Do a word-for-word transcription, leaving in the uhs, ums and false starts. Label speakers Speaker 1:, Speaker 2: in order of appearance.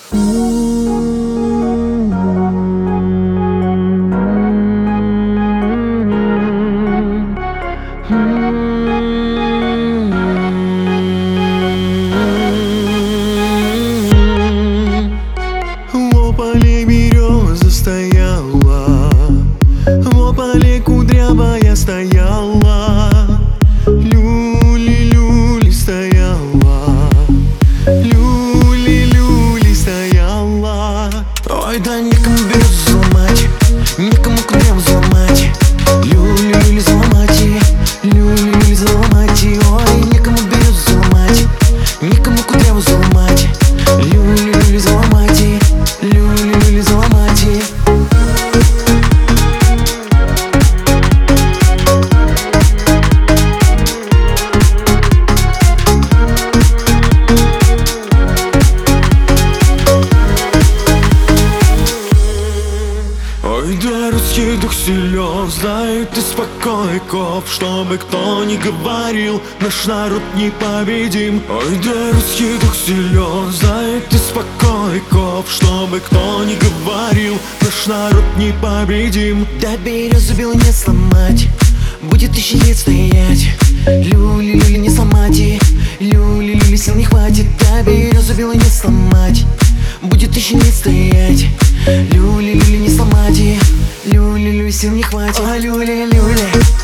Speaker 1: В поле береза стояла, в поле кудрявая стояла, люли-люли стояла, люли-люли стояла. Ой, да некому березу взломать, некому кудряву взломать, люли-люли взломать, люли-люли взломать. Ой, некому березу взломать, некому кудряву взломать, люли-люли взломать, люли-люли взломать. Ой, да русский дух силен, знает и спокойков, чтобы кто ни говорил, наш народ непобедим. Ой, да русский дух силен, знает и спокойков, чтобы кто ни говорил, наш народ непобедим.
Speaker 2: Да березу белую не сломать, будет тысячи лет стоять, люли-люли не сломать, люли-люли сил не хватит. Да березу белую не сломать, будет тысячи лет стоять, люли-люли не сломать, люли-люли сил не хватит. А люли-люли